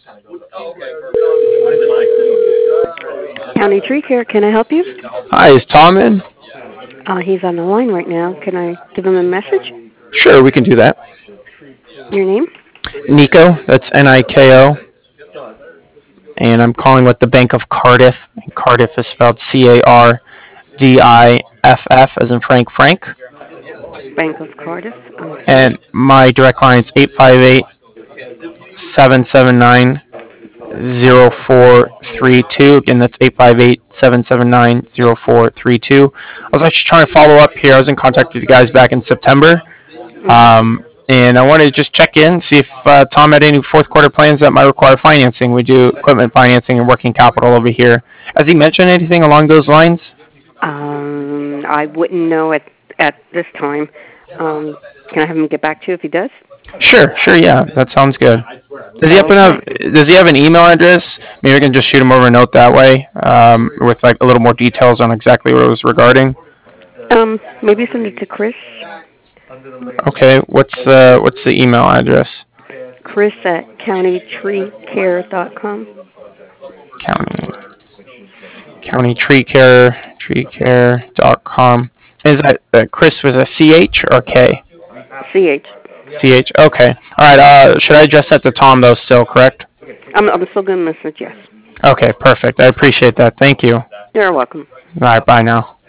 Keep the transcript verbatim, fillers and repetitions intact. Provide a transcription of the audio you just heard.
County Tree Care, can I help you? Hi, is Tom in? Uh, he's on the line right now. Can I give him a message? Sure, we can do that. Your name? Nico, that's N I K O, and I'm calling with the Bank of Cardiff. Cardiff is spelled C A R D I F F, as in Frank Frank. Bank of Cardiff. Okay. And my direct line is eight five eight, seven seven nine, zero four three two. Again, that's eight five eight, seven seven nine, zero four three two. I was actually trying to follow up here. I was in contact with you guys back in September. Um, and I wanted to just check in, see if uh, Tom had any fourth quarter plans that might require financing. We do equipment financing and working capital over here. Has he mentioned anything along those lines? Um, I wouldn't know at at this time. Um, can I have him get back to you if he does? Sure, sure, yeah, that sounds good. Does he happen to have, does he have an email address? Maybe I can just shoot him over a note that way, um, with like a little more details on exactly what it was regarding. Um, maybe send it to Chris. Okay, what's the what's the email address? Chris at county tree care dot com. County County Tree Care Tree Care dot com. Is that uh, Chris with a C H or K? C H. C H. Okay. All right. Uh, should I address that to Tom though? Still correct? I'm I'm still gonna message yes. Okay. Perfect. I appreciate that. Thank you. All You're welcome. right. Bye now.